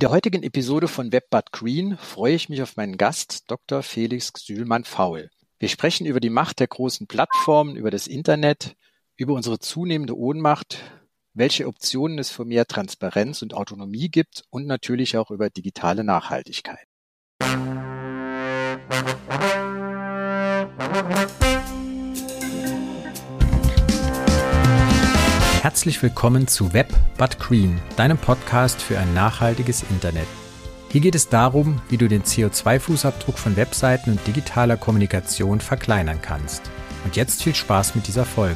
Mit der heutigen Episode von Web But Green freue ich mich auf meinen Gast, Dr. Felix Xühlmann-Faul. Wir sprechen über die Macht der großen Plattformen, über das Internet, über unsere zunehmende Ohnmacht, welche Optionen es für mehr Transparenz und Autonomie gibt und natürlich auch über digitale Nachhaltigkeit. Herzlich willkommen zu Web But Green, deinem Podcast für ein nachhaltiges Internet. Hier geht es darum, wie du den CO2-Fußabdruck von Webseiten und digitaler Kommunikation verkleinern kannst. Und jetzt viel Spaß mit dieser Folge.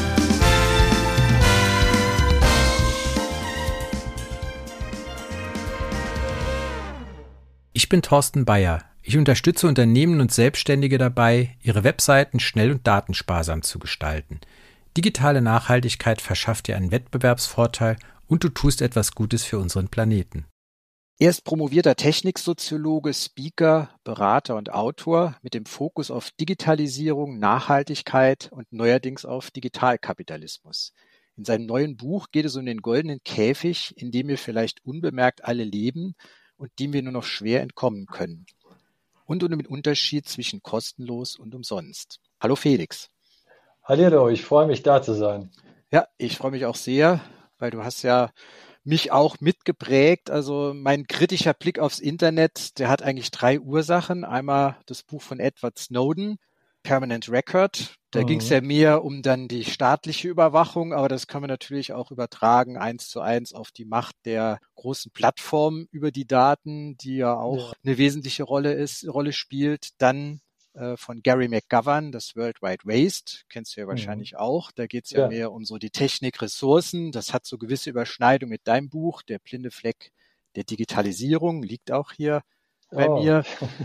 Ich bin Thorsten Bayer. Ich unterstütze Unternehmen und Selbstständige dabei, ihre Webseiten schnell und datensparsam zu gestalten. Digitale Nachhaltigkeit verschafft dir einen Wettbewerbsvorteil und du tust etwas Gutes für unseren Planeten. Er ist promovierter Techniksoziologe, Speaker, Berater und Autor mit dem Fokus auf Digitalisierung, Nachhaltigkeit und neuerdings auf Digitalkapitalismus. In seinem neuen Buch geht es um den goldenen Käfig, in dem wir vielleicht unbemerkt alle leben und dem wir nur noch schwer entkommen können. Und um den Unterschied zwischen kostenlos und umsonst. Hallo Felix. Hallo, ich freue mich, da zu sein. Ja, ich freue mich auch sehr, weil du hast ja mich auch mitgeprägt. Also mein kritischer Blick aufs Internet, der hat eigentlich 3 Ursachen. Einmal das Buch von Edward Snowden, Permanent Record. Da ging es ja mehr um dann die staatliche Überwachung, aber das kann man natürlich auch übertragen 1:1 auf die Macht der großen Plattformen über die Daten, die ja auch eine wesentliche Rolle spielt. Dann von Gary McGovern, das World Wide Waste, kennst du ja wahrscheinlich auch. Da geht es ja mehr um so die Technik, Ressourcen. Das hat so gewisse Überschneidung mit deinem Buch, der blinde Fleck der Digitalisierung, liegt auch hier bei mir.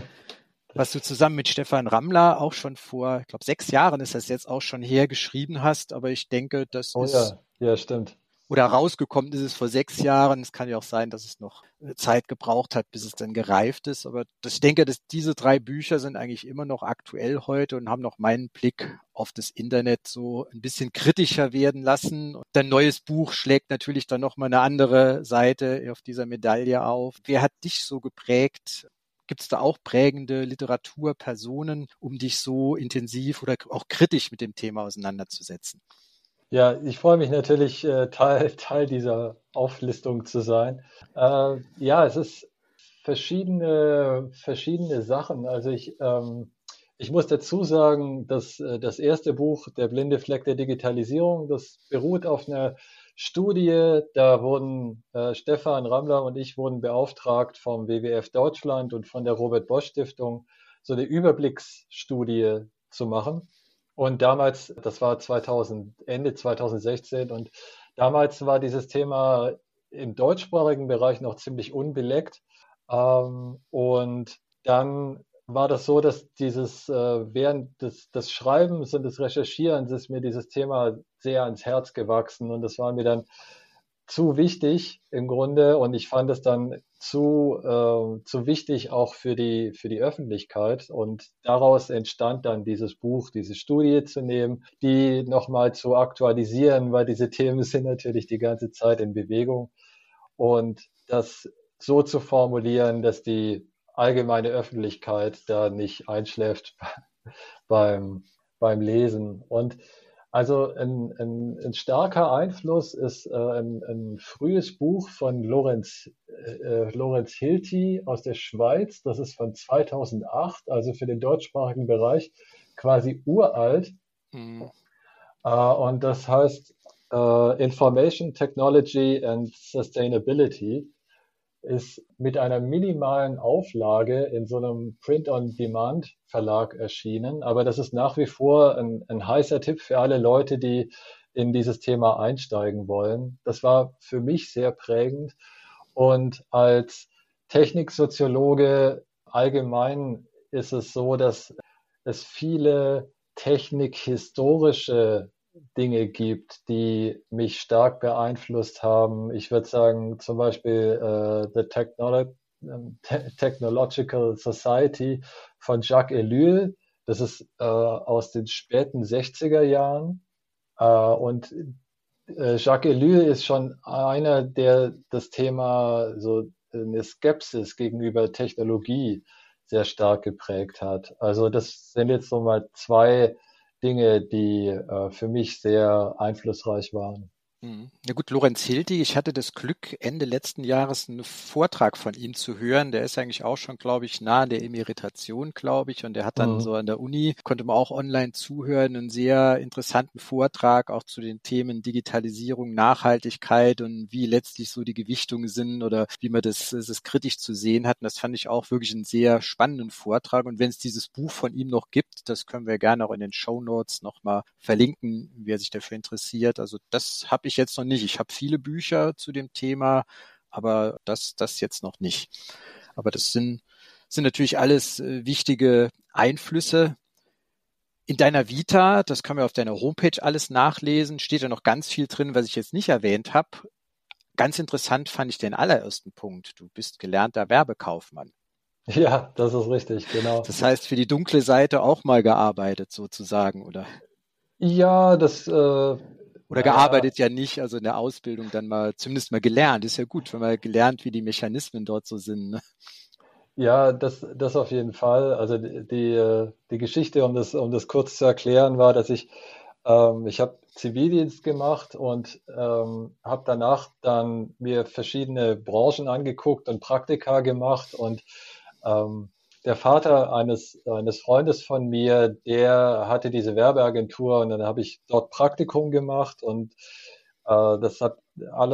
Was du zusammen mit Stefan Rammler auch schon vor, ich glaube 6 Jahren ist das jetzt auch schon her, geschrieben hast. Aber ich denke, das ist... Ja, stimmt. Oder rausgekommen ist es vor 6 Jahren. Es kann ja auch sein, dass es noch Zeit gebraucht hat, bis es dann gereift ist. Aber ich denke, dass diese 3 Bücher sind eigentlich immer noch aktuell heute und haben noch meinen Blick auf das Internet so ein bisschen kritischer werden lassen. Und dein neues Buch schlägt natürlich dann nochmal eine andere Seite auf dieser Medaille auf. Wer hat dich so geprägt? Gibt es da auch prägende Literaturpersonen, um dich so intensiv oder auch kritisch mit dem Thema auseinanderzusetzen? Ja, ich freue mich natürlich, Teil dieser Auflistung zu sein. Ja, es ist verschiedene Sachen. Also ich muss dazu sagen, dass das erste Buch, Der blinde Fleck der Digitalisierung, das beruht auf einer Studie. Da wurden Stefan Rammler und ich wurden beauftragt vom WWF Deutschland und von der Robert Bosch Stiftung, so eine Überblicksstudie zu machen. Und damals, das war Ende 2016, und damals war dieses Thema im deutschsprachigen Bereich noch ziemlich unbeleckt. Und dann war das so, dass während des Schreibens und des Recherchierens ist mir dieses Thema sehr ans Herz gewachsen, und das war mir dann zu wichtig im Grunde, und ich fand es dann zu wichtig auch für die Öffentlichkeit, und daraus entstand dann dieses Buch, diese Studie zu nehmen, die nochmal zu aktualisieren, weil diese Themen sind natürlich die ganze Zeit in Bewegung, und das so zu formulieren, dass die allgemeine Öffentlichkeit da nicht einschläft beim Lesen. Und also ein starker Einfluss ist ein frühes Buch von Lorenz Hilty aus der Schweiz. Das ist von 2008, also für den deutschsprachigen Bereich quasi uralt. Und das heißt Information Technology and Sustainability. Ist mit einer minimalen Auflage in so einem Print-on-Demand-Verlag erschienen. Aber das ist nach wie vor ein heißer Tipp für alle Leute, die in dieses Thema einsteigen wollen. Das war für mich sehr prägend. Und als Techniksoziologe allgemein ist es so, dass es viele technikhistorische Dinge gibt, die mich stark beeinflusst haben. Ich würde sagen, zum Beispiel The Technological Society von Jacques Ellul. Das ist aus den späten 60er Jahren. Und Jacques Ellul ist schon einer, der das Thema so eine Skepsis gegenüber Technologie sehr stark geprägt hat. Also das sind jetzt so mal zwei Dinge, die für mich sehr einflussreich waren. Ja gut, Lorenz Hiltig, ich hatte das Glück, Ende letzten Jahres einen Vortrag von ihm zu hören. Der ist eigentlich auch schon, glaube ich, nah an der Emeritation, glaube ich. Und der hat dann Mhm. so an der Uni, konnte man auch online zuhören, einen sehr interessanten Vortrag auch zu den Themen Digitalisierung, Nachhaltigkeit und wie letztlich so die Gewichtungen sind oder wie man das kritisch zu sehen hat. Und das fand ich auch wirklich einen sehr spannenden Vortrag. Und wenn es dieses Buch von ihm noch gibt, das können wir gerne auch in den Shownotes nochmal verlinken, wer sich dafür interessiert. Also das habe ich jetzt noch nicht. Ich habe viele Bücher zu dem Thema, aber das jetzt noch nicht. Aber das sind natürlich alles wichtige Einflüsse. In deiner Vita, das kann man auf deiner Homepage alles nachlesen, steht da noch ganz viel drin, was ich jetzt nicht erwähnt habe. Ganz interessant fand ich den allerersten Punkt. Du bist gelernter Werbekaufmann. Ja, das ist richtig, genau. Das heißt, für die dunkle Seite auch mal gearbeitet sozusagen, oder? Ja, Oder naja, gearbeitet ja nicht, also in der Ausbildung dann mal, zumindest mal gelernt. Ist ja gut, wenn man gelernt, wie die Mechanismen dort so sind. Ne? ja, das auf jeden Fall. Also die Geschichte, um das kurz zu erklären, war, dass ich habe Zivildienst gemacht und habe danach dann mir verschiedene Branchen angeguckt und Praktika gemacht und ähm, der Vater eines Freundes von mir, der hatte diese Werbeagentur und dann habe ich dort Praktikum gemacht und das hat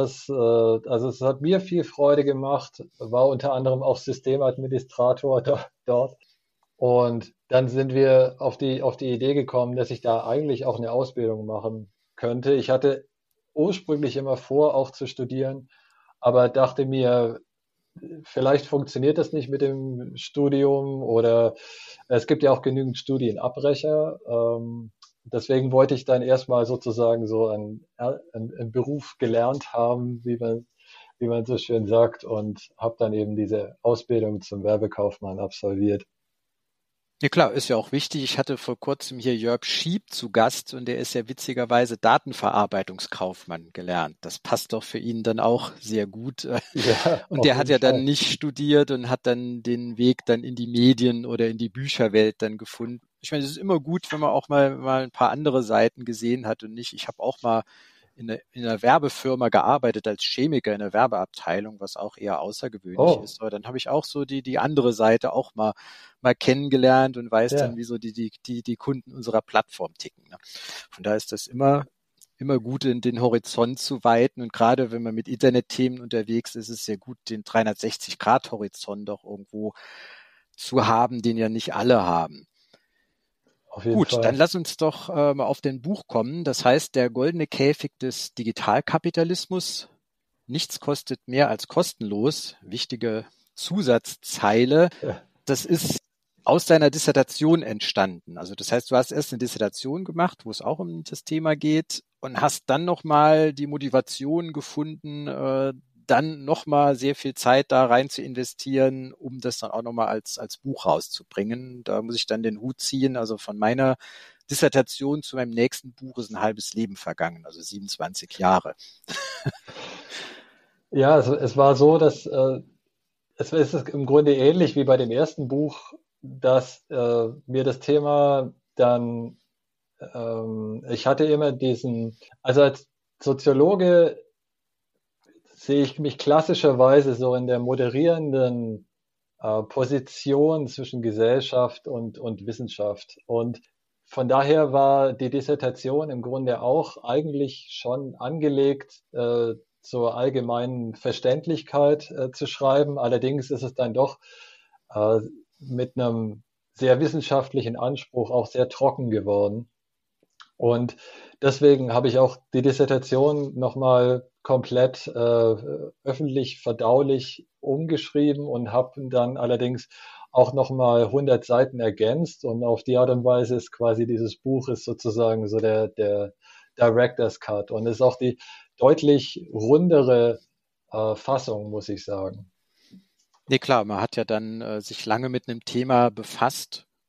also es hat mir viel Freude gemacht, war unter anderem auch Systemadministrator dort. Und dann sind wir auf die Idee gekommen, dass ich da eigentlich auch eine Ausbildung machen könnte. Ich hatte ursprünglich immer vor, auch zu studieren, aber dachte mir, vielleicht funktioniert das nicht mit dem Studium oder es gibt ja auch genügend Studienabbrecher. Deswegen wollte ich dann erstmal sozusagen so einen Beruf gelernt haben, wie man so schön sagt, und habe dann eben diese Ausbildung zum Werbekaufmann absolviert. Ja klar, ist ja auch wichtig. Ich hatte vor kurzem hier Jörg Schieb zu Gast und der ist ja witzigerweise Datenverarbeitungskaufmann gelernt. Das passt doch für ihn dann auch sehr gut. Ja, Und auf der hat jeden ja dann Fall. nicht studiert und hat dann den Weg dann in die Medien oder in die Bücherwelt dann gefunden. Ich meine, es ist immer gut, wenn man auch mal ein paar andere Seiten gesehen hat und nicht. Ich habe auch mal in einer Werbefirma gearbeitet als Chemiker in der Werbeabteilung, was auch eher außergewöhnlich Oh, ist. Aber dann habe ich auch so die andere Seite auch mal kennengelernt und weiß dann, ja. wie so die Kunden unserer Plattform ticken. Ne? Von daher ist das immer gut, den Horizont zu weiten. Und gerade wenn man mit Internetthemen unterwegs ist, ist es sehr gut, den 360-Grad-Horizont auch irgendwo zu haben, den ja nicht alle haben. Auf jeden Gut, dann Fall. lass uns doch mal auf dein Buch kommen. Das heißt, der goldene Käfig des Digitalkapitalismus. Nichts kostet mehr als kostenlos. Wichtige Zusatzzeile. Ja. Das ist aus deiner Dissertation entstanden. Also das heißt, du hast erst eine Dissertation gemacht, wo es auch um das Thema geht und hast dann nochmal die Motivation gefunden, dann nochmal sehr viel Zeit da rein zu investieren, um das dann auch nochmal als Buch rauszubringen. Da muss ich dann den Hut ziehen. Also von meiner Dissertation zu meinem nächsten Buch ist ein halbes Leben vergangen, also 27 Jahre. Ja, es war so, dass es ist im Grunde ähnlich wie bei dem ersten Buch, dass mir das Thema dann, ich hatte immer also als Soziologe sehe ich mich klassischerweise so in der moderierenden Position zwischen Gesellschaft und Wissenschaft. Und von daher war die Dissertation im Grunde auch eigentlich schon angelegt, zur allgemeinen Verständlichkeit zu schreiben. Allerdings ist es dann doch äh, mit einem sehr wissenschaftlichen Anspruch auch sehr trocken geworden. Und deswegen habe ich auch die Dissertation nochmal komplett öffentlich verdaulich umgeschrieben und habe dann allerdings auch nochmal 100 Seiten ergänzt. Und auf die Art und Weise ist quasi dieses Buch ist sozusagen so der Director's Cut und ist auch die deutlich rundere Fassung, muss ich sagen. Nee, klar, man hat ja dann sich lange mit einem Thema befasst,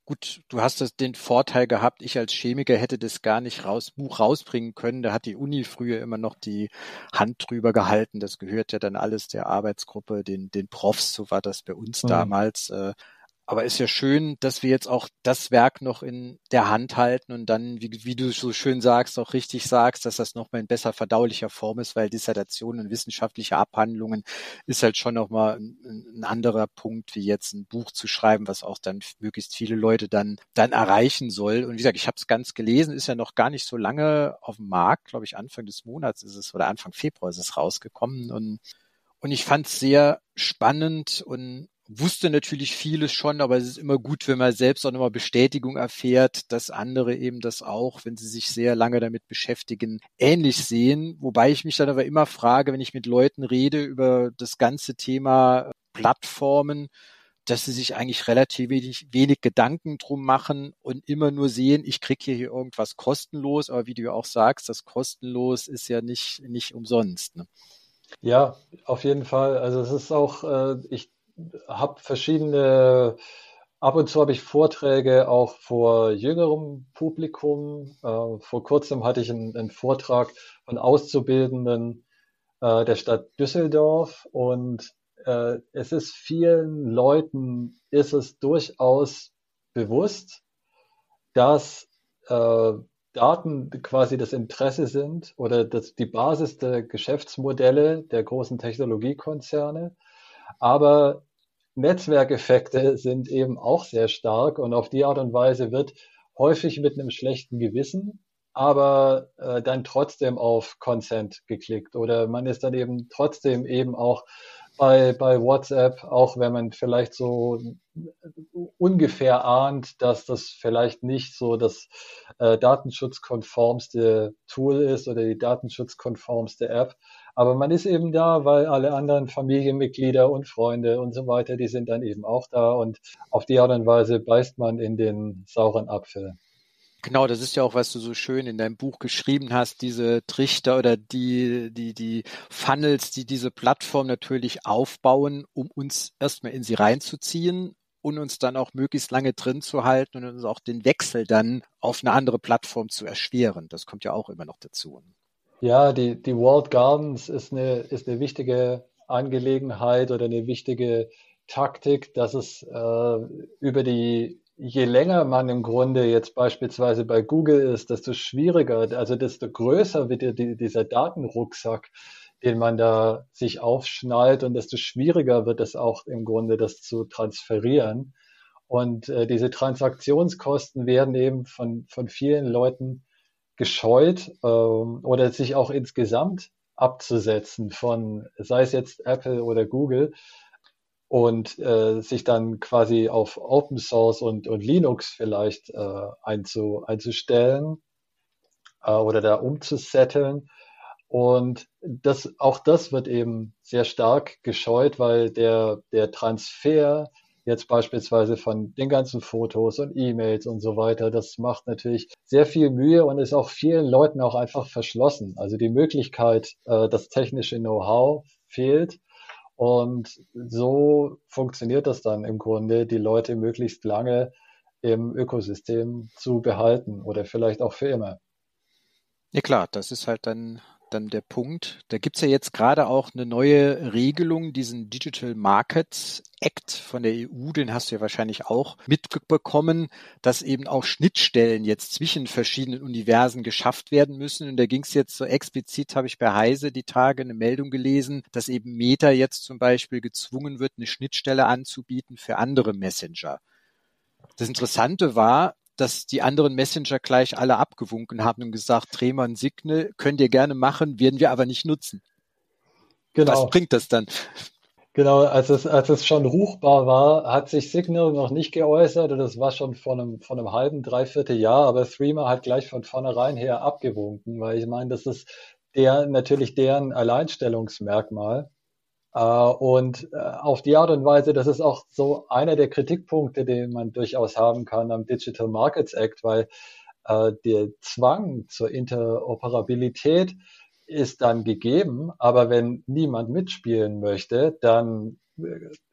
gut, du hast den Vorteil gehabt, ich als Chemiker hätte das gar nicht Buch rausbringen können. Da hat die Uni früher immer noch die Hand drüber gehalten. Das gehört ja dann alles der Arbeitsgruppe, den Profs, so war das bei uns Mhm. damals. Aber ist ja schön, dass wir jetzt auch das Werk noch in der Hand halten und dann, wie du so schön sagst, auch richtig sagst, dass das nochmal in besser verdaulicher Form ist, weil Dissertationen und wissenschaftliche Abhandlungen ist halt schon nochmal ein anderer Punkt, wie jetzt ein Buch zu schreiben, was auch dann möglichst viele Leute dann erreichen soll. Und wie gesagt, ich habe es ganz gelesen, ist ja noch gar nicht so lange auf dem Markt, glaube ich, Anfang des Monats ist es oder Anfang Februar ist es rausgekommen und ich fand es sehr spannend und wusste natürlich vieles schon, aber es ist immer gut, wenn man selbst auch nochmal Bestätigung erfährt, dass andere eben das auch, wenn sie sich sehr lange damit beschäftigen, ähnlich sehen. Wobei ich mich dann aber immer frage, wenn ich mit Leuten rede über das ganze Thema Plattformen, dass sie sich eigentlich relativ wenig Gedanken drum machen und immer nur sehen, ich kriege hier irgendwas kostenlos, aber wie du ja auch sagst, das kostenlos ist ja nicht umsonst. Ne? Ja, auf jeden Fall. Also es ist auch, ich habe verschiedene, ab und zu habe ich Vorträge auch vor jüngerem Publikum. Vor kurzem hatte ich einen Vortrag von Auszubildenden der Stadt Düsseldorf und es ist vielen Leuten, ist es durchaus bewusst, dass Daten quasi das Interesse sind oder die Basis der Geschäftsmodelle der großen Technologiekonzerne. Aber Netzwerkeffekte sind eben auch sehr stark und auf die Art und Weise wird häufig mit einem schlechten Gewissen, aber dann trotzdem auf Consent geklickt oder man ist dann eben trotzdem eben auch bei WhatsApp, auch wenn man vielleicht so ungefähr ahnt, dass das vielleicht nicht so das datenschutzkonformste Tool ist oder die datenschutzkonformste App. Aber man ist eben da, weil alle anderen Familienmitglieder und Freunde und so weiter, die sind dann eben auch da und auf die Art und Weise beißt man in den sauren Apfel. Genau, das ist ja auch, was du so schön in deinem Buch geschrieben hast, diese Trichter oder die Funnels, die diese Plattform natürlich aufbauen, um uns erstmal in sie reinzuziehen und uns dann auch möglichst lange drin zu halten und uns auch den Wechsel dann auf eine andere Plattform zu erschweren. Das kommt ja auch immer noch dazu. Ja, die Walled Gardens ist eine wichtige Angelegenheit oder eine wichtige Taktik, dass es über je länger man im Grunde jetzt beispielsweise bei Google ist, desto schwieriger, also desto größer wird dieser Datenrucksack, den man da sich aufschnallt und desto schwieriger wird es auch im Grunde, das zu transferieren. Und diese Transaktionskosten werden eben von vielen Leuten gescheut oder sich auch insgesamt abzusetzen von, sei es jetzt Apple oder Google und sich dann quasi auf Open Source und Linux vielleicht einzustellen oder da umzusetteln. Und auch das wird eben sehr stark gescheut, weil der Transfer jetzt beispielsweise von den ganzen Fotos und E-Mails und so weiter, das macht natürlich sehr viel Mühe und ist auch vielen Leuten auch einfach verschlossen. Also die Möglichkeit, das technische Know-how fehlt. Und so funktioniert das dann im Grunde, die Leute möglichst lange im Ökosystem zu behalten oder vielleicht auch für immer. Ja klar, das ist halt dann der Punkt. Da gibt's ja jetzt gerade auch eine neue Regelung, diesen Digital Markets Act von der EU, den hast du ja wahrscheinlich auch mitbekommen, dass eben auch Schnittstellen jetzt zwischen verschiedenen Universen geschafft werden müssen. Und da ging's jetzt so explizit, habe ich bei Heise die Tage eine Meldung gelesen, dass eben Meta jetzt zum Beispiel gezwungen wird, eine Schnittstelle anzubieten für andere Messenger. Das Interessante war, dass die anderen Messenger gleich alle abgewunken haben und gesagt, Trema und Signal könnt ihr gerne machen, werden wir aber nicht nutzen. Was Genau. bringt das dann? Genau, als es schon ruchbar war, hat sich Signal noch nicht geäußert und das war schon vor einem halben, dreiviertel Jahr, aber Threema hat gleich von vornherein her abgewunken, weil ich meine, das ist natürlich deren Alleinstellungsmerkmal. Und auf die Art und Weise, das ist auch so einer der Kritikpunkte, den man durchaus haben kann am Digital Markets Act, weil der Zwang zur Interoperabilität ist dann gegeben, aber wenn niemand mitspielen möchte, dann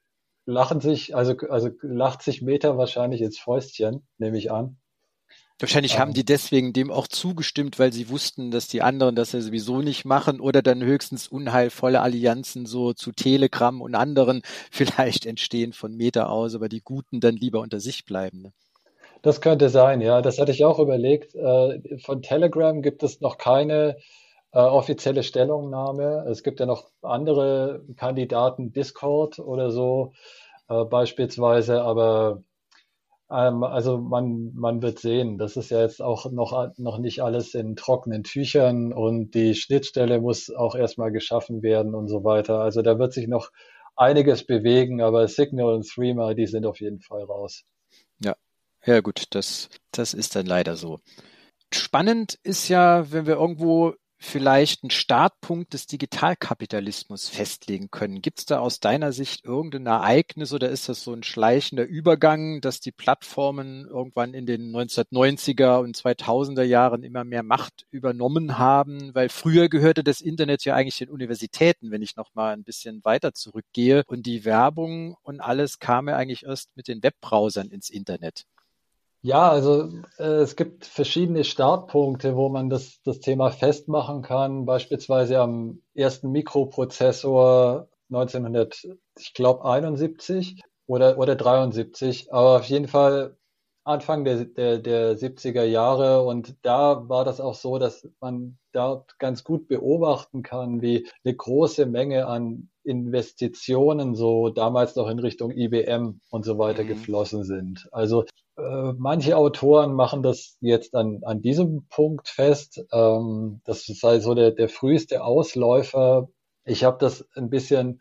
lacht sich Meta wahrscheinlich ins Fäustchen, nehme ich an. Wahrscheinlich haben die deswegen dem auch zugestimmt, weil sie wussten, dass die anderen das ja sowieso nicht machen oder dann höchstens unheilvolle Allianzen so zu Telegram und anderen vielleicht entstehen von Meta aus, aber die Guten dann lieber unter sich bleiben. Ne? Das könnte sein, ja. Das hatte ich auch überlegt. Von Telegram gibt es noch keine offizielle Stellungnahme. Es gibt ja noch andere Kandidaten, Discord oder so beispielsweise, aber also man wird sehen. Das ist ja jetzt auch noch nicht alles in trockenen Tüchern und die Schnittstelle muss auch erstmal geschaffen werden und so weiter. Also da wird sich noch einiges bewegen, aber Signal und Threema, die sind auf jeden Fall raus. Ja, ja gut, das ist dann leider so. Spannend ist ja, wenn wir irgendwo vielleicht einen Startpunkt des Digitalkapitalismus festlegen können. Gibt es da aus deiner Sicht irgendein Ereignis oder ist das so ein schleichender Übergang, dass die Plattformen irgendwann in den 1990er und 2000er Jahren immer mehr Macht übernommen haben? Weil früher gehörte das Internet ja eigentlich den Universitäten, wenn ich noch mal ein bisschen weiter zurückgehe. Und die Werbung und alles kam ja eigentlich erst mit den Webbrowsern ins Internet. Ja, also es gibt verschiedene Startpunkte, wo man das Thema festmachen kann. Beispielsweise am ersten Mikroprozessor 1900, ich glaube 71 oder 73, aber auf jeden Fall Anfang der 70er Jahre. Und da war das auch so, dass man dort ganz gut beobachten kann, wie eine große Menge an Investitionen so damals noch in Richtung IBM und so weiter Mhm. geflossen sind. Also manche Autoren machen das jetzt an diesem Punkt fest. Das sei so der früheste Ausläufer. Ich habe das ein bisschen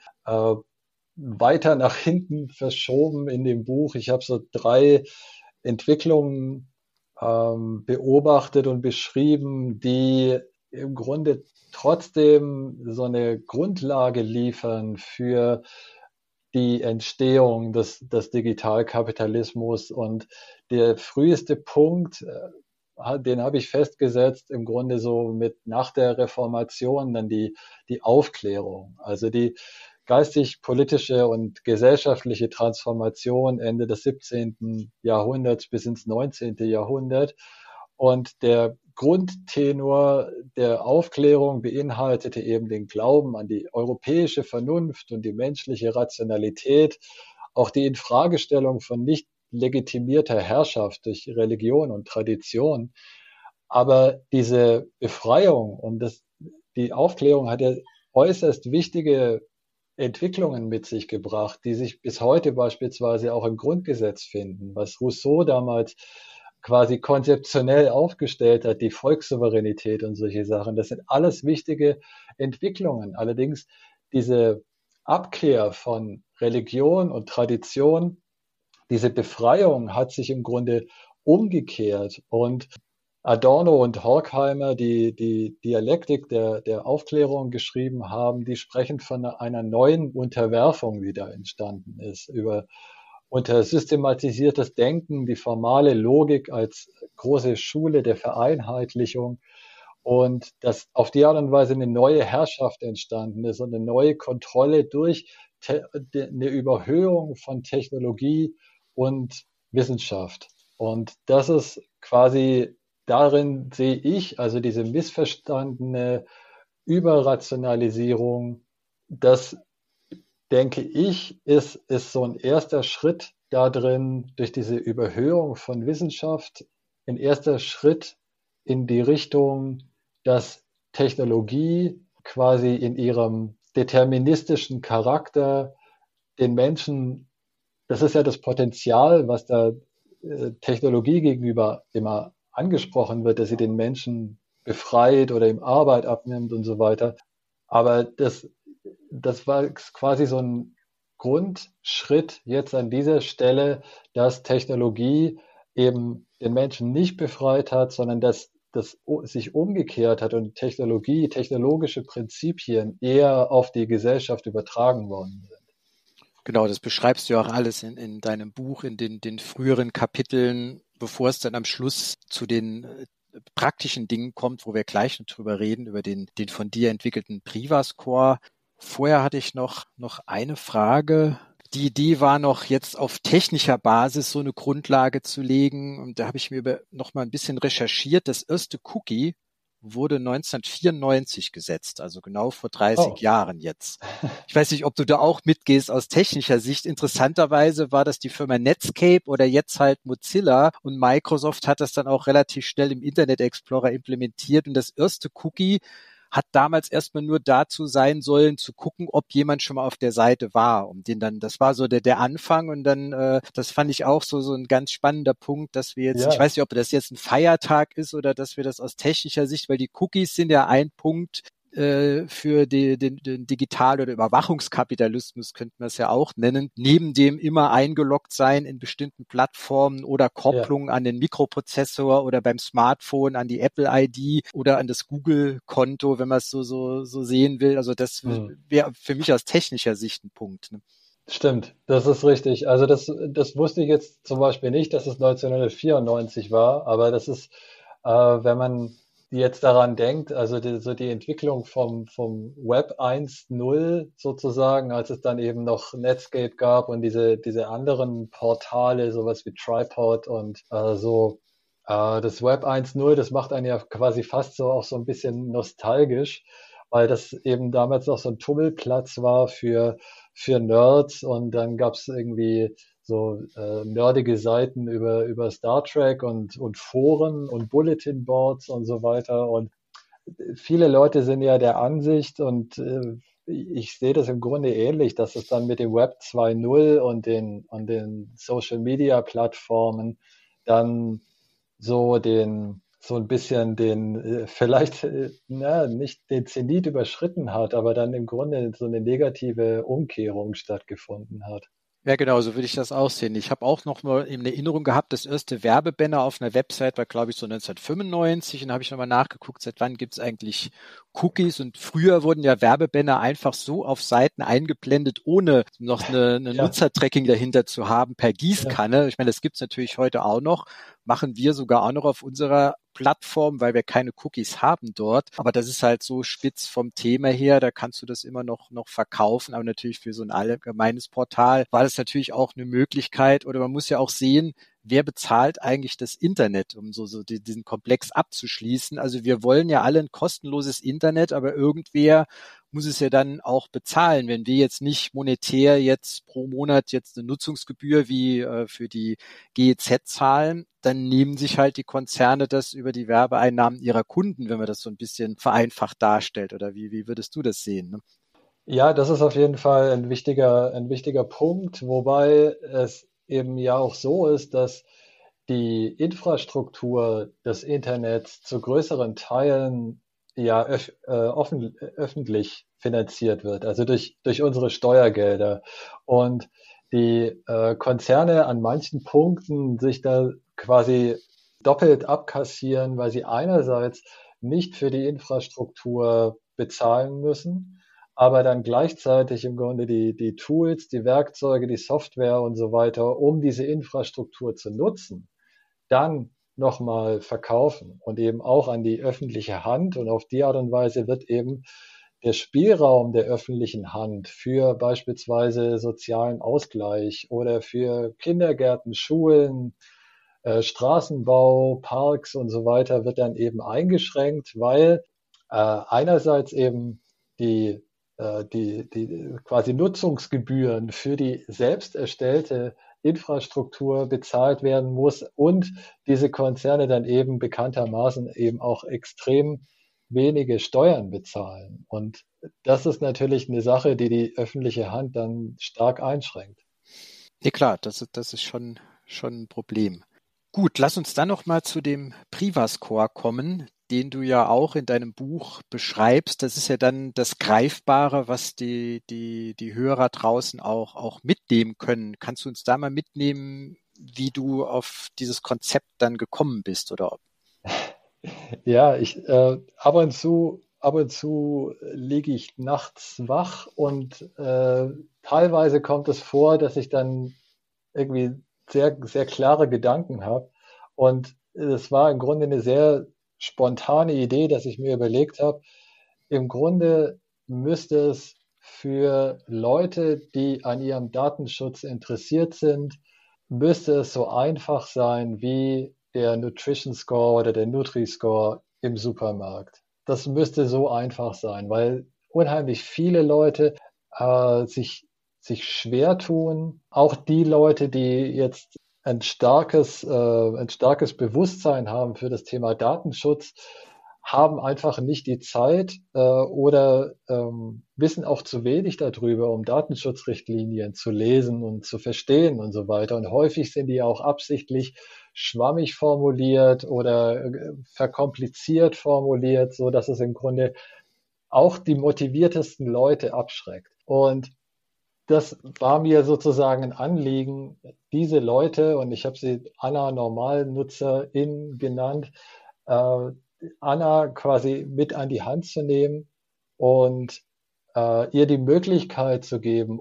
weiter nach hinten verschoben in dem Buch. Ich habe so 3 Entwicklungen beobachtet und beschrieben, die im Grunde trotzdem so eine Grundlage liefern für die Entstehung des Digitalkapitalismus. Und der früheste Punkt, den habe ich festgesetzt, im Grunde so mit nach der Reformation dann die Aufklärung, also die geistig-politische und gesellschaftliche Transformation Ende des 17. Jahrhunderts bis ins 19. Jahrhundert. Und der Grundtenor der Aufklärung beinhaltete eben den Glauben an die europäische Vernunft und die menschliche Rationalität, auch die Infragestellung von nicht legitimierter Herrschaft durch Religion und Tradition. Aber diese Befreiung und die Aufklärung hat ja äußerst wichtige Entwicklungen mit sich gebracht, die sich bis heute beispielsweise auch im Grundgesetz finden, was Rousseau damals quasi konzeptionell aufgestellt hat, die Volkssouveränität und solche Sachen. Das sind alles wichtige Entwicklungen. Allerdings diese Abkehr von Religion und Tradition, diese Befreiung hat sich im Grunde umgekehrt. Und Adorno und Horkheimer, die Dialektik der Aufklärung geschrieben haben, die sprechen von einer neuen Unterwerfung, die da entstanden ist, unter systematisiertes Denken, die formale Logik als große Schule der Vereinheitlichung und dass auf die Art und Weise eine neue Herrschaft entstanden ist und eine neue Kontrolle durch eine Überhöhung von Technologie und Wissenschaft. Und das ist quasi, darin sehe ich also diese missverstandene Überrationalisierung, das denke ich, ist so ein erster Schritt da drin, durch diese Überhöhung von Wissenschaft, ein erster Schritt in die Richtung, dass Technologie quasi in ihrem deterministischen Charakter den Menschen, das ist ja das Potenzial, was da Technologie gegenüber immer angesprochen wird, dass sie den Menschen befreit oder ihm Arbeit abnimmt und so weiter. Aber das war quasi so ein Grundschritt jetzt an dieser Stelle, dass Technologie eben den Menschen nicht befreit hat, sondern dass das sich umgekehrt hat und technologische Prinzipien eher auf die Gesellschaft übertragen worden sind. Genau, das beschreibst du ja auch alles in deinem Buch, in den früheren Kapiteln, bevor es dann am Schluss zu den praktischen Dingen kommt, wo wir gleich noch drüber reden, über den von dir entwickelten Privascore. Vorher hatte ich noch eine Frage. die Idee war noch jetzt auf technischer Basis so eine Grundlage zu legen. Und da habe ich mir noch mal ein bisschen recherchiert. Das erste Cookie wurde 1994 gesetzt, also genau vor 30 Oh, Jahren jetzt. Ich weiß nicht, ob du da auch mitgehst aus technischer Sicht. Interessanterweise war das die Firma Netscape oder jetzt halt Mozilla, und Microsoft hat das dann auch relativ schnell im Internet Explorer implementiert, und das erste Cookie hat damals erstmal nur dazu sein sollen, zu gucken, ob jemand schon mal auf der Seite war, um den dann, das war so der Anfang, und dann, das fand ich auch so ein ganz spannender Punkt, dass wir jetzt, ich ja, weiß nicht, ob das jetzt ein Feiertag ist oder dass wir das aus technischer Sicht, weil die Cookies sind ja ein Punkt, für den Digital- oder Überwachungskapitalismus könnte man es ja auch nennen, neben dem immer eingeloggt sein in bestimmten Plattformen oder ja. Kopplung an den Mikroprozessor oder beim Smartphone an die Apple-ID oder an das Google-Konto, wenn man es so sehen will. Also das Hm. wäre für mich aus technischer Sicht ein Punkt. Ne? Stimmt, das ist richtig. Also das wusste ich jetzt zum Beispiel nicht, dass es 1994 war, aber das ist, wenn man jetzt daran denkt, also so die Entwicklung vom Web 1.0 sozusagen, als es dann eben noch Netscape gab und diese anderen Portale, sowas wie Tripod und so, das Web 1.0, das macht einen ja quasi fast so auch so ein bisschen nostalgisch, weil das eben damals noch so ein Tummelplatz war für Nerds, und dann gab's irgendwie so nerdige Seiten über Star Trek und Foren und Bulletin Boards und so weiter. Und viele Leute sind ja der Ansicht, und ich sehe das im Grunde ähnlich, dass es dann mit dem Web 2.0 und den Social Media Plattformen dann so ein bisschen vielleicht, nicht den Zenit überschritten hat, aber dann im Grunde so eine negative Umkehrung stattgefunden hat. Ja, genau, so würde ich das auch sehen. Ich habe auch noch mal in Erinnerung gehabt, das erste Werbebanner auf einer Website war, glaube ich, so 1995. Und da habe ich nochmal nachgeguckt, seit wann gibt es eigentlich Cookies? Und früher wurden ja Werbebanner einfach so auf Seiten eingeblendet, ohne noch eine Ja, Nutzertracking dahinter zu haben, per ja, Gießkanne. Ich meine, das gibt's natürlich heute auch noch. Machen wir sogar auch noch auf unserer Plattform, weil wir keine Cookies haben dort. Aber das ist halt so spitz vom Thema her, da kannst du das immer noch verkaufen. Aber natürlich für so ein allgemeines Portal war das natürlich auch eine Möglichkeit. Oder man muss ja auch sehen, wer bezahlt eigentlich das Internet, um diesen Komplex abzuschließen. Also wir wollen ja alle ein kostenloses Internet, aber irgendwer muss es ja dann auch bezahlen. Wenn wir jetzt nicht monetär jetzt pro Monat jetzt eine Nutzungsgebühr wie für die GEZ zahlen, dann nehmen sich halt die Konzerne das über die Werbeeinnahmen ihrer Kunden, wenn man das so ein bisschen vereinfacht darstellt. Oder wie würdest du das sehen? Ne? ja, das ist auf jeden Fall ein wichtiger Punkt, wobei es eben ja auch so ist, dass die Infrastruktur des Internets zu größeren Teilen ja öffentlich finanziert wird, also durch unsere Steuergelder. Und die Konzerne an manchen Punkten sich da quasi doppelt abkassieren, weil sie einerseits nicht für die Infrastruktur bezahlen müssen, aber dann gleichzeitig im Grunde die Tools, die Werkzeuge, die Software und so weiter, um diese Infrastruktur zu nutzen, dann nochmal verkaufen und eben auch an die öffentliche Hand. Und auf die Art und Weise wird eben der Spielraum der öffentlichen Hand für beispielsweise sozialen Ausgleich oder für Kindergärten, Schulen, Straßenbau, Parks und so weiter wird dann eben eingeschränkt, weil einerseits eben die, die quasi Nutzungsgebühren für die selbst erstellte Infrastruktur bezahlt werden muss und diese Konzerne dann eben bekanntermaßen eben auch extrem wenige Steuern bezahlen. Und das ist natürlich eine Sache, die die öffentliche Hand dann stark einschränkt. Ja klar, das ist schon ein Problem. Gut, lass uns dann noch mal zu dem Privas-Core kommen, den du ja auch in deinem Buch beschreibst. Das ist ja dann das Greifbare, was die Hörer draußen auch mitnehmen können. Kannst du uns da mal mitnehmen, wie du auf dieses Konzept dann gekommen bist, oder? Ja, ab und zu liege ich nachts wach, und teilweise kommt es vor, dass ich dann irgendwie sehr, sehr klare Gedanken habe. Und es war im Grunde eine sehr spontane Idee, dass ich mir überlegt habe, im Grunde müsste es für Leute, die an ihrem Datenschutz interessiert sind, müsste es so einfach sein wie der Nutrition Score oder der Nutri-Score im Supermarkt. Das müsste so einfach sein, weil unheimlich viele Leute sich schwer tun. Auch die Leute, die jetzt ein starkes Bewusstsein haben für das Thema Datenschutz, haben einfach nicht die Zeit oder wissen auch zu wenig darüber, um Datenschutzrichtlinien zu lesen und zu verstehen und so weiter. Und häufig sind die auch absichtlich schwammig formuliert oder verkompliziert formuliert, so dass es im Grunde auch die motiviertesten Leute abschreckt. Und das war mir sozusagen ein Anliegen, diese Leute, und ich habe sie Anna-NormalnutzerInnen genannt, äh, Anna quasi mit an die Hand zu nehmen und ihr die Möglichkeit zu geben,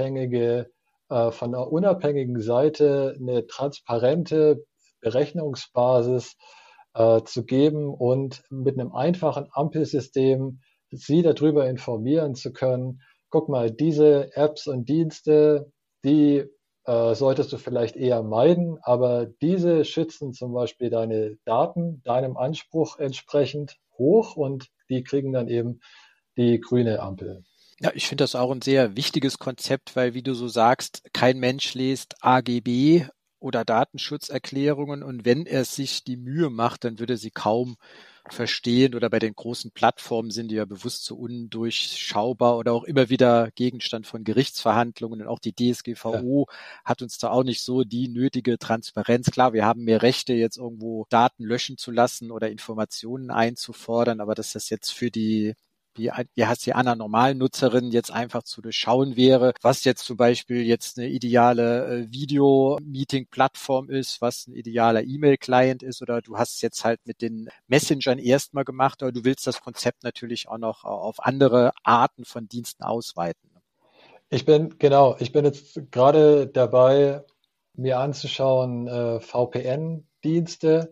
von einer unabhängigen Seite eine transparente Berechnungsbasis zu geben und mit einem einfachen Ampelsystem sie darüber informieren zu können. Guck mal, diese Apps und Dienste, die solltest du vielleicht eher meiden, aber diese schützen zum Beispiel deine Daten deinem Anspruch entsprechend hoch und die kriegen dann eben die grüne Ampel. Ja, ich finde das auch ein sehr wichtiges Konzept, weil, wie du so sagst, kein Mensch liest AGB oder Datenschutzerklärungen und wenn er sich die Mühe macht, dann würde er sie kaum verstehen oder bei den großen Plattformen sind die ja bewusst so undurchschaubar oder auch immer wieder Gegenstand von Gerichtsverhandlungen und auch die Ja. DSGVO hat uns da auch nicht so die nötige Transparenz. Klar, wir haben mehr Rechte, jetzt irgendwo Daten löschen zu lassen oder Informationen einzufordern, aber dass das jetzt für wie heißt die Anna Normalnutzerin jetzt einfach zu durchschauen wäre, was jetzt zum Beispiel jetzt eine ideale Video-Meeting-Plattform ist, was ein idealer E-Mail-Client ist oder du hast es jetzt halt mit den Messengern erstmal gemacht, aber du willst das Konzept natürlich auch noch auf andere Arten von Diensten ausweiten. Ich bin jetzt gerade dabei, mir anzuschauen, VPN-Dienste,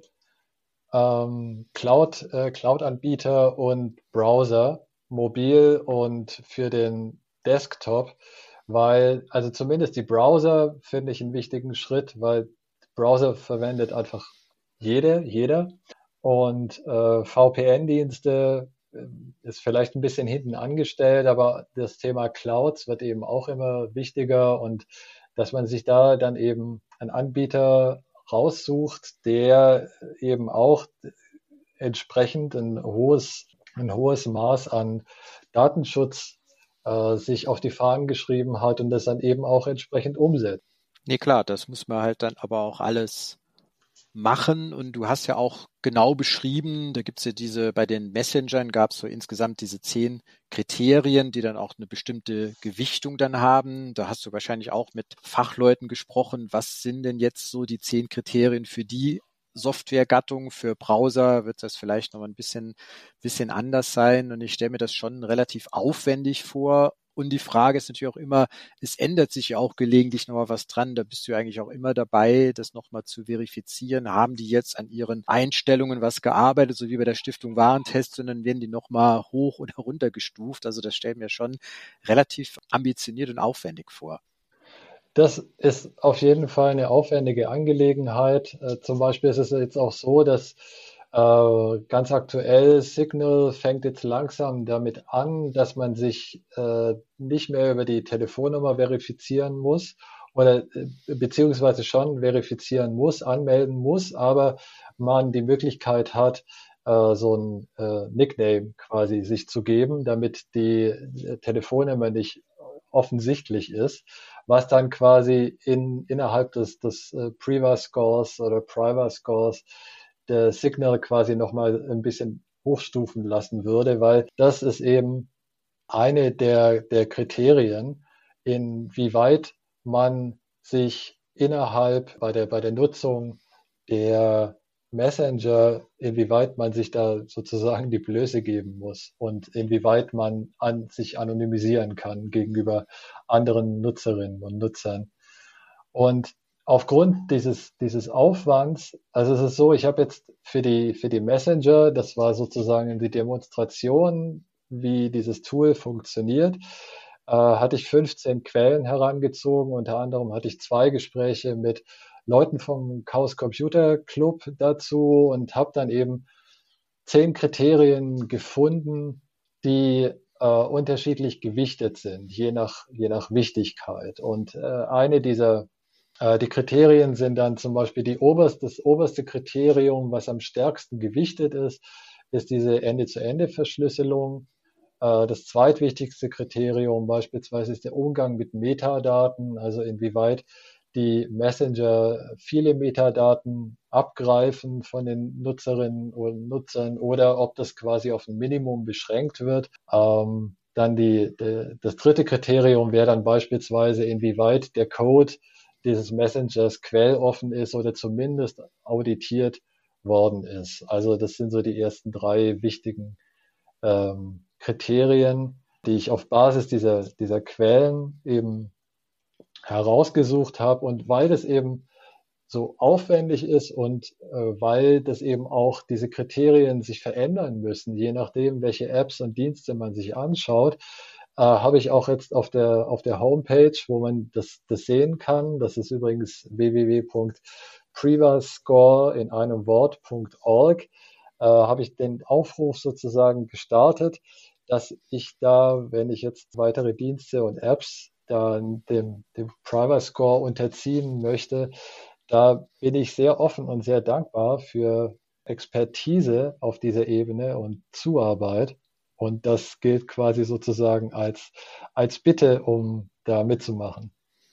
Cloud-Anbieter und Browser, mobil und für den Desktop, weil, also zumindest die Browser finde ich einen wichtigen Schritt, weil Browser verwendet einfach jeder. Und VPN-Dienste ist vielleicht ein bisschen hinten angestellt, aber das Thema Clouds wird eben auch immer wichtiger und dass man sich da dann eben einen Anbieter raussucht, der eben auch entsprechend ein hohes Maß an Datenschutz sich auf die Fahnen geschrieben hat und das dann eben auch entsprechend umsetzt. Nee, klar, das muss man halt dann aber auch alles machen und du hast ja auch genau beschrieben, da gibt's ja bei den Messengern gab es so insgesamt diese 10 Kriterien, die dann auch eine bestimmte Gewichtung dann haben. Da hast du wahrscheinlich auch mit Fachleuten gesprochen. Was sind denn jetzt so die 10 Kriterien für die Softwaregattung? Für Browser wird das vielleicht noch mal ein bisschen anders sein und ich stelle mir das schon relativ aufwendig vor. Und die Frage ist natürlich auch immer, es ändert sich ja auch gelegentlich nochmal was dran. Da bist du ja eigentlich auch immer dabei, das nochmal zu verifizieren. Haben die jetzt an ihren Einstellungen was gearbeitet, so wie bei der Stiftung Warentest, und dann werden die nochmal hoch oder runter gestuft. Also das stellen wir schon relativ ambitioniert und aufwendig vor. Das ist auf jeden Fall eine aufwendige Angelegenheit. Zum Beispiel ist es jetzt auch so, dass ganz aktuell Signal fängt jetzt langsam damit an, dass man sich nicht mehr über die Telefonnummer verifizieren muss oder beziehungsweise schon verifizieren muss, anmelden muss, aber man die Möglichkeit hat, so ein Nickname quasi sich zu geben, damit die Telefonnummer nicht offensichtlich ist, was dann quasi innerhalb des Priva-Scores oder Priva-Scores der Signal quasi nochmal ein bisschen hochstufen lassen würde, weil das ist eben eine der Kriterien, inwieweit man sich innerhalb bei der Nutzung der Messenger, inwieweit man sich da sozusagen die Blöße geben muss und inwieweit man sich anonymisieren kann gegenüber anderen Nutzerinnen und Nutzern. Und aufgrund dieses Aufwands, also es ist so, ich habe jetzt für die Messenger, das war sozusagen die Demonstration, wie dieses Tool funktioniert, hatte ich 15 Quellen herangezogen. Unter anderem hatte ich 2 Gespräche mit Leuten vom Chaos Computer Club dazu und habe dann eben 10 Kriterien gefunden, die unterschiedlich gewichtet sind, je nach Wichtigkeit. Und die Kriterien sind dann zum Beispiel das oberste Kriterium, was am stärksten gewichtet ist diese Ende-zu-Ende-Verschlüsselung. Das zweitwichtigste Kriterium beispielsweise ist der Umgang mit Metadaten, also inwieweit die Messenger viele Metadaten abgreifen von den Nutzerinnen und Nutzern oder ob das quasi auf ein Minimum beschränkt wird. Das dritte Kriterium wäre dann beispielsweise, inwieweit der Code dieses Messengers quelloffen ist oder zumindest auditiert worden ist. Also das sind so die ersten 3 wichtigen Kriterien, die ich auf Basis dieser Quellen eben herausgesucht habe. Und weil das eben so aufwendig ist und weil das eben auch diese Kriterien sich verändern müssen, je nachdem, welche Apps und Dienste man sich anschaut, habe ich auch jetzt auf der Homepage, wo man das sehen kann, das ist übrigens www.privascore in einem Wort.org, habe ich den Aufruf sozusagen gestartet, dass ich da, wenn ich jetzt weitere Dienste und Apps dann dem Privascore unterziehen möchte, da bin ich sehr offen und sehr dankbar für Expertise auf dieser Ebene und Zuarbeit. Und das gilt quasi sozusagen als Bitte, um da mitzumachen.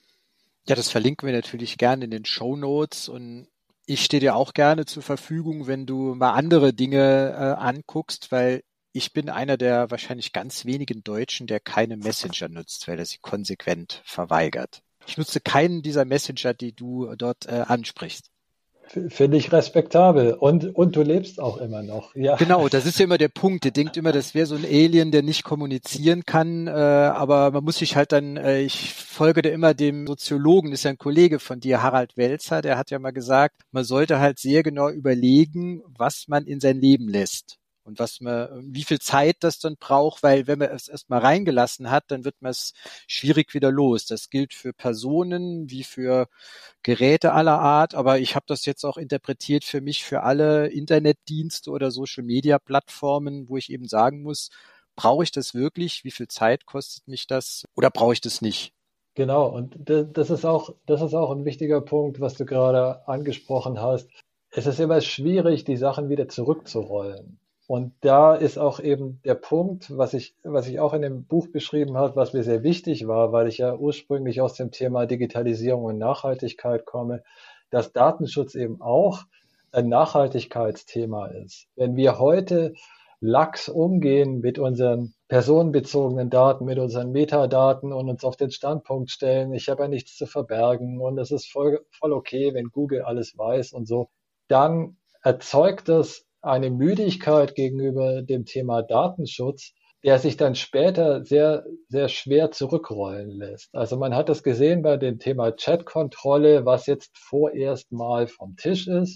Ja, das verlinken wir natürlich gerne in den Shownotes und ich stehe dir auch gerne zur Verfügung, wenn du mal andere Dinge anguckst, weil ich bin einer der wahrscheinlich ganz wenigen Deutschen, der keine Messenger nutzt, weil er sie konsequent verweigert. Ich nutze keinen dieser Messenger, die du dort ansprichst. Finde ich respektabel. Und du lebst auch immer noch. Ja. Genau, das ist ja immer der Punkt. Der denkt immer, das wäre so ein Alien, der nicht kommunizieren kann. Aber man muss sich halt dann, ich folge da immer dem Soziologen, ist ja ein Kollege von dir, Harald Welzer, der hat ja mal gesagt, man sollte halt sehr genau überlegen, was man in sein Leben lässt. Und wie viel Zeit das dann braucht, weil wenn man es erstmal reingelassen hat, dann wird man es schwierig wieder los. Das gilt für Personen wie für Geräte aller Art, aber ich habe das jetzt auch interpretiert für mich für alle Internetdienste oder Social-Media-Plattformen, wo ich eben sagen muss, brauche ich das wirklich? Wie viel Zeit kostet mich das? Oder brauche ich das nicht? Genau, und das ist auch ein wichtiger Punkt, was du gerade angesprochen hast. Es ist immer schwierig, die Sachen wieder zurückzurollen. Und da ist auch eben der Punkt, was ich auch in dem Buch beschrieben habe, was mir sehr wichtig war, weil ich ja ursprünglich aus dem Thema Digitalisierung und Nachhaltigkeit komme, dass Datenschutz eben auch ein Nachhaltigkeitsthema ist. Wenn wir heute lax umgehen mit unseren personenbezogenen Daten, mit unseren Metadaten und uns auf den Standpunkt stellen, ich habe ja nichts zu verbergen und es ist voll okay, wenn Google alles weiß und so, dann erzeugt das eine Müdigkeit gegenüber dem Thema Datenschutz, der sich dann später sehr, sehr schwer zurückrollen lässt. Also man hat das gesehen bei dem Thema Chatkontrolle, was jetzt vorerst mal vom Tisch ist.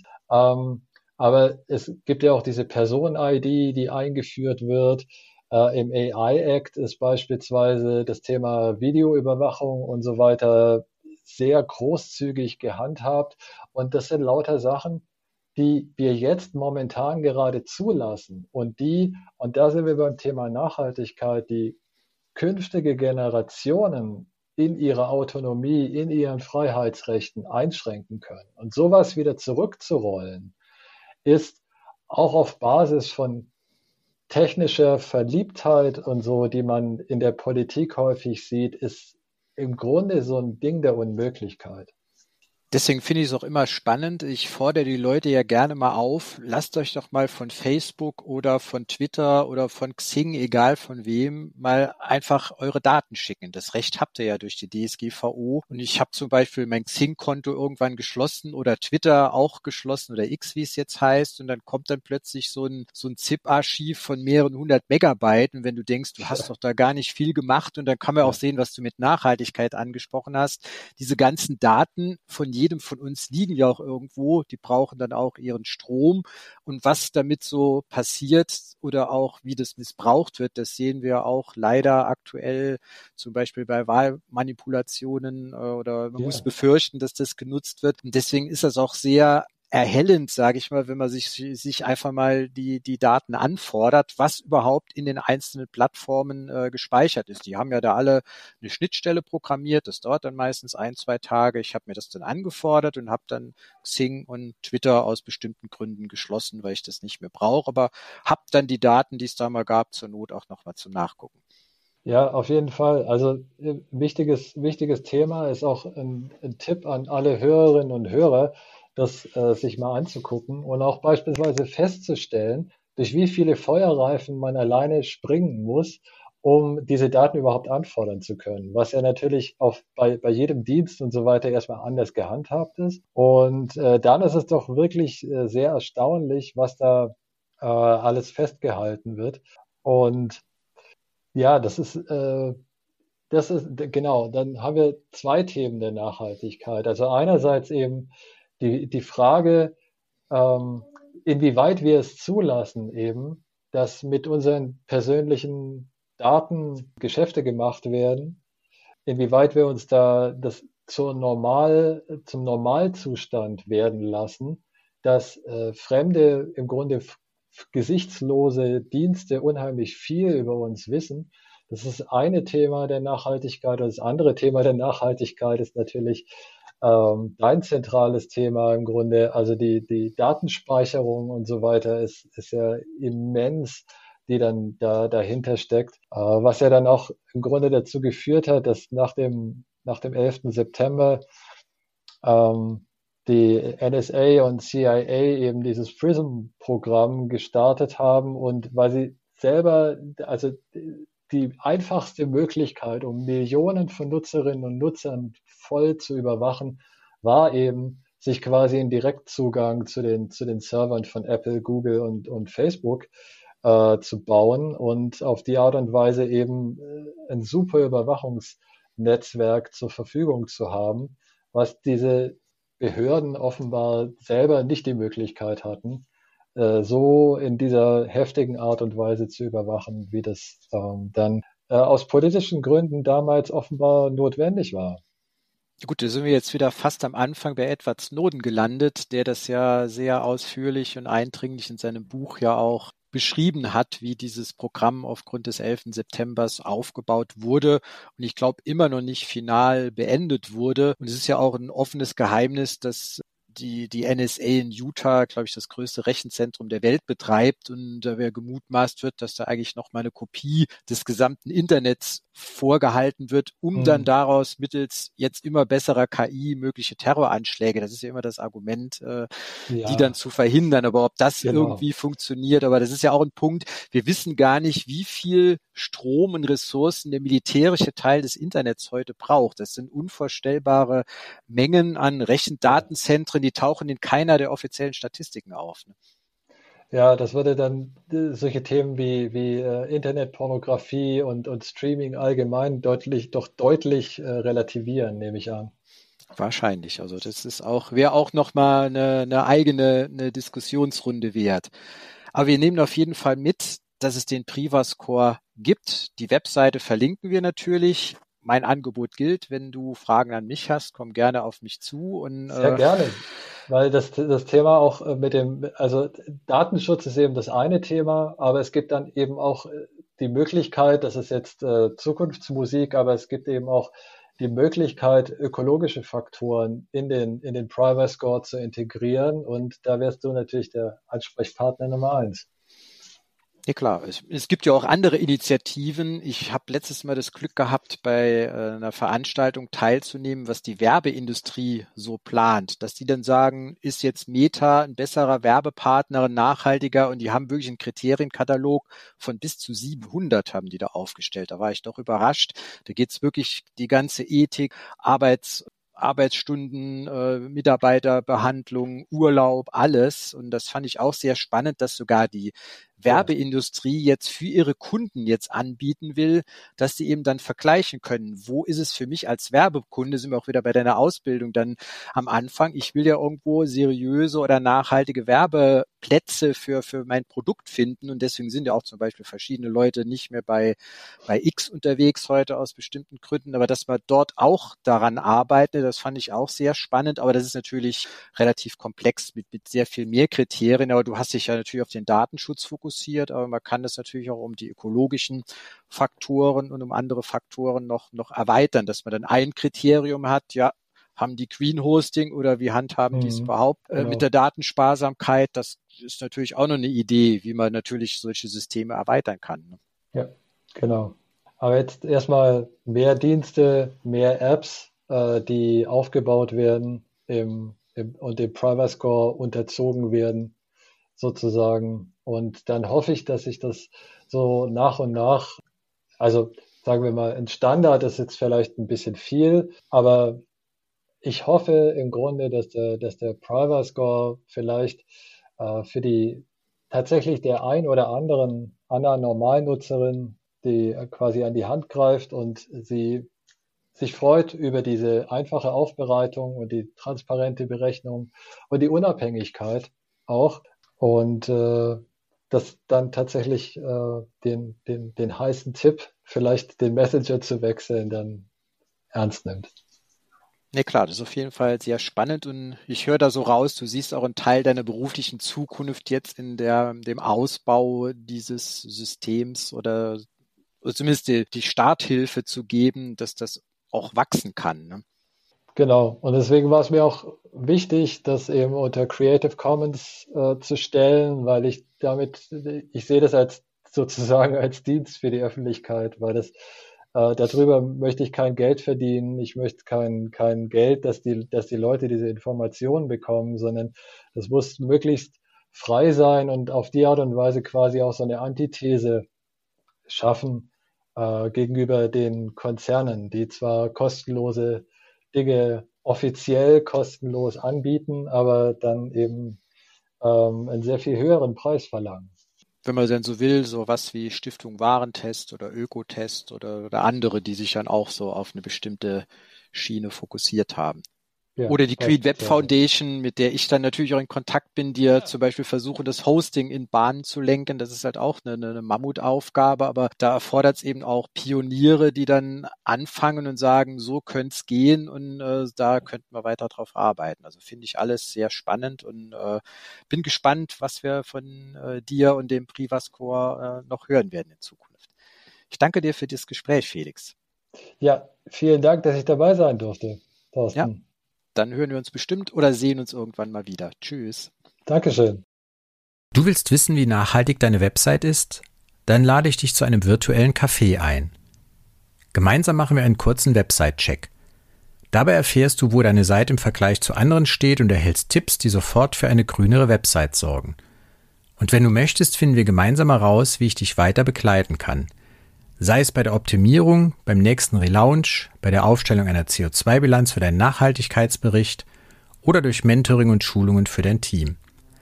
Aber es gibt ja auch diese Person-ID, die eingeführt wird. Im AI-Act ist beispielsweise das Thema Videoüberwachung und so weiter sehr großzügig gehandhabt. Und das sind lauter Sachen, die wir jetzt momentan gerade zulassen und da sind wir beim Thema Nachhaltigkeit, die künftige Generationen in ihrer Autonomie, in ihren Freiheitsrechten einschränken können. Und sowas wieder zurückzurollen, ist auch auf Basis von technischer Verliebtheit und so, die man in der Politik häufig sieht, ist im Grunde so ein Ding der Unmöglichkeit. Deswegen finde ich es auch immer spannend. Ich fordere die Leute ja gerne mal auf, lasst euch doch mal von Facebook oder von Twitter oder von Xing, egal von wem, mal einfach eure Daten schicken. Das Recht habt ihr ja durch die DSGVO. Und ich habe zum Beispiel mein Xing-Konto irgendwann geschlossen oder Twitter auch geschlossen oder X, wie es jetzt heißt. Und dann kommt dann plötzlich so ein ZIP-Archiv von mehreren 100 Megabyte. Und wenn du denkst, du hast doch da gar nicht viel gemacht, und dann kann man auch sehen, was du mit Nachhaltigkeit angesprochen hast, diese ganzen Daten von jedem jedem von uns liegen ja auch irgendwo, die brauchen dann auch ihren Strom und was damit so passiert oder auch wie das missbraucht wird, das sehen wir auch leider aktuell zum Beispiel bei Wahlmanipulationen oder man muss Ja. befürchten, dass das genutzt wird und deswegen ist das auch sehr erhellend, sage ich mal, wenn man sich einfach mal die Daten anfordert, was überhaupt in den einzelnen Plattformen gespeichert ist. Die haben ja da alle eine Schnittstelle programmiert, das dauert dann meistens 1, 2 Tage. Ich habe mir das dann angefordert und habe dann Xing und Twitter aus bestimmten Gründen geschlossen, weil ich das nicht mehr brauche, aber habe dann die Daten, die es da mal gab, zur Not auch nochmal zum Nachgucken. Ja, auf jeden Fall. Also wichtiges Thema ist auch ein Tipp an alle Hörerinnen und Hörer, das sich mal anzugucken und auch beispielsweise festzustellen, durch wie viele Feuerreifen man alleine springen muss, um diese Daten überhaupt anfordern zu können. Was ja natürlich bei jedem Dienst und so weiter erstmal anders gehandhabt ist. Und dann ist es doch wirklich sehr erstaunlich, was da alles festgehalten wird. Und ja, genau. Dann haben wir zwei Themen der Nachhaltigkeit. Also einerseits eben die Frage, ähm, inwieweit wir es zulassen, eben, dass mit unseren persönlichen Daten Geschäfte gemacht werden, inwieweit wir uns da das zum Normalzustand werden lassen, dass fremde, im Grunde gesichtslose Dienste unheimlich viel über uns wissen. Das ist das eine Thema der Nachhaltigkeit. Und das andere Thema der Nachhaltigkeit ist natürlich dein zentrales Thema im Grunde. Also die Datenspeicherung und so weiter ist ja immens, die dann dahinter steckt, was ja dann auch im Grunde dazu geführt hat, dass nach dem 11. September ähm, die NSA und CIA eben dieses PRISM-Programm gestartet haben und weil sie selber, also die einfachste Möglichkeit, um Millionen von Nutzerinnen und Nutzern voll zu überwachen, war eben, sich quasi einen Direktzugang zu den Servern von Apple, Google und Facebook zu bauen und auf die Art und Weise eben ein super Überwachungsnetzwerk zur Verfügung zu haben, was diese Behörden offenbar selber nicht die Möglichkeit hatten, so in dieser heftigen Art und Weise zu überwachen, wie das dann aus politischen Gründen damals offenbar notwendig war. Gut, da sind wir jetzt wieder fast am Anfang bei Edward Snowden gelandet, der das ja sehr ausführlich und eindringlich in seinem Buch ja auch beschrieben hat, wie dieses Programm aufgrund des 11. Septembers aufgebaut wurde und ich glaube immer noch nicht final beendet wurde. Und es ist ja auch ein offenes Geheimnis, dass die NSA in Utah, glaube ich, das größte Rechenzentrum der Welt betreibt und da gemutmaßt wird, dass da eigentlich noch mal eine Kopie des gesamten Internets vorgehalten wird, um dann Hm. daraus mittels jetzt immer besserer KI mögliche Terroranschläge, das ist ja immer das Argument, die dann Ja, zu verhindern. Aber ob das genau. irgendwie funktioniert, aber das ist ja auch ein Punkt, wir wissen gar nicht, wie viel Strom und Ressourcen der militärische Teil des Internets heute braucht. Das sind unvorstellbare Mengen an Ja. Rechendatenzentren, die tauchen in keiner der offiziellen Statistiken auf. Ne? Ja, das würde dann solche Themen wie Internetpornografie und Streaming allgemein deutlich relativieren, nehme ich an. Wahrscheinlich. Also das ist auch, wäre auch nochmal eine eigene eine Diskussionsrunde wert. Aber wir nehmen auf jeden Fall mit, dass es den Privas-Core gibt. Die Webseite verlinken wir natürlich. Mein Angebot gilt, wenn du Fragen an mich hast, komm gerne auf mich zu und Sehr gerne, weil das Thema auch also Datenschutz ist eben das eine Thema, aber es gibt dann eben auch die Möglichkeit, das ist jetzt Zukunftsmusik, aber es gibt eben auch die Möglichkeit, ökologische Faktoren in den Privacy Score zu integrieren und da wärst du natürlich der Ansprechpartner Nummer eins. ja klar, es gibt ja auch andere Initiativen. Ich habe letztes Mal das Glück gehabt, bei einer Veranstaltung teilzunehmen, was die Werbeindustrie so plant, dass die dann sagen, ist jetzt Meta ein besserer Werbepartner, nachhaltiger und die haben wirklich einen Kriterienkatalog von bis zu 700 haben die da aufgestellt. Da war ich doch überrascht. Da geht's wirklich die ganze Ethik, Arbeitsstunden, Mitarbeiterbehandlung, Urlaub, alles. Und das fand ich auch sehr spannend, dass sogar die Werbeindustrie jetzt für ihre Kunden jetzt anbieten will, dass die eben dann vergleichen können. Wo ist es für mich als Werbekunde, sind wir auch wieder bei deiner Ausbildung dann am Anfang, ich will ja irgendwo seriöse oder nachhaltige Werbeplätze für mein Produkt finden und deswegen sind ja auch zum Beispiel verschiedene Leute nicht mehr bei X unterwegs heute aus bestimmten Gründen, aber dass man dort auch daran arbeitet, das fand ich auch sehr spannend, aber das ist natürlich relativ komplex mit sehr viel mehr Kriterien, aber du hast dich ja natürlich auf den Datenschutz fokussiert, aber man kann das natürlich auch um die ökologischen Faktoren und um andere Faktoren noch erweitern, dass man dann ein Kriterium hat, ja, haben die Green Hosting oder wie handhaben die es überhaupt mit der Datensparsamkeit? Das ist natürlich auch noch eine Idee, wie man natürlich solche Systeme erweitern kann. Ja, genau. Aber jetzt erstmal mehr Dienste, mehr Apps, die aufgebaut werden und dem Privacy Score unterzogen werden, sozusagen. Und dann hoffe ich, dass sich das so nach und nach, also sagen wir mal, ein Standard ist jetzt vielleicht ein bisschen viel, aber ich hoffe im Grunde, dass der Privacy Score vielleicht für die tatsächlich der ein oder anderen Normalnutzerin, die quasi an die Hand greift und sie sich freut über diese einfache Aufbereitung und die transparente Berechnung und die Unabhängigkeit auch und das dann tatsächlich den heißen Tipp, vielleicht den Messenger zu wechseln, dann ernst nimmt. Ne, klar, das ist auf jeden Fall sehr spannend und ich höre da so raus, du siehst auch einen Teil deiner beruflichen Zukunft jetzt in dem Ausbau dieses Systems oder zumindest die Starthilfe zu geben, dass das auch wachsen kann. Ne? Genau, und deswegen war es mir auch wichtig, das eben unter Creative Commons zu stellen, weil ich sehe das als sozusagen als Dienst für die Öffentlichkeit, weil darüber möchte ich kein Geld verdienen, ich möchte kein Geld, dass die Leute diese Informationen bekommen, sondern das muss möglichst frei sein und auf die Art und Weise quasi auch so eine Antithese schaffen gegenüber den Konzernen, die zwar kostenlose Dinge offiziell kostenlos anbieten, aber dann eben einen sehr viel höheren Preis verlangen. Wenn man denn so will, so was wie Stiftung Warentest oder Ökotest oder andere, die sich dann auch so auf eine bestimmte Schiene fokussiert haben. Ja, oder die Green Web Foundation, mit der ich dann natürlich auch in Kontakt bin, die ja zum Beispiel versuchen, das Hosting in Bahnen zu lenken. Das ist halt auch eine Mammutaufgabe, aber da erfordert es eben auch Pioniere, die dann anfangen und sagen, so könnte es gehen und da könnten wir weiter drauf arbeiten. Also finde ich alles sehr spannend und bin gespannt, was wir von dir und dem Privacy Score noch hören werden in Zukunft. Ich danke dir für das Gespräch, Felix. Ja, vielen Dank, dass ich dabei sein durfte, Thorsten. Ja. Dann hören wir uns bestimmt oder sehen uns irgendwann mal wieder. Tschüss. Dankeschön. Du willst wissen, wie nachhaltig deine Website ist? Dann lade ich dich zu einem virtuellen Café ein. Gemeinsam machen wir einen kurzen Website-Check. Dabei erfährst du, wo deine Seite im Vergleich zu anderen steht und erhältst Tipps, die sofort für eine grünere Website sorgen. Und wenn du möchtest, finden wir gemeinsam heraus, wie ich dich weiter begleiten kann. Sei es bei der Optimierung, beim nächsten Relaunch, bei der Aufstellung einer CO2-Bilanz für deinen Nachhaltigkeitsbericht oder durch Mentoring und Schulungen für dein Team.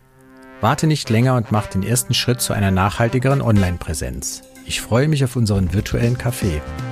Warte nicht länger und mach den ersten Schritt zu einer nachhaltigeren Online-Präsenz. Ich freue mich auf unseren virtuellen Café.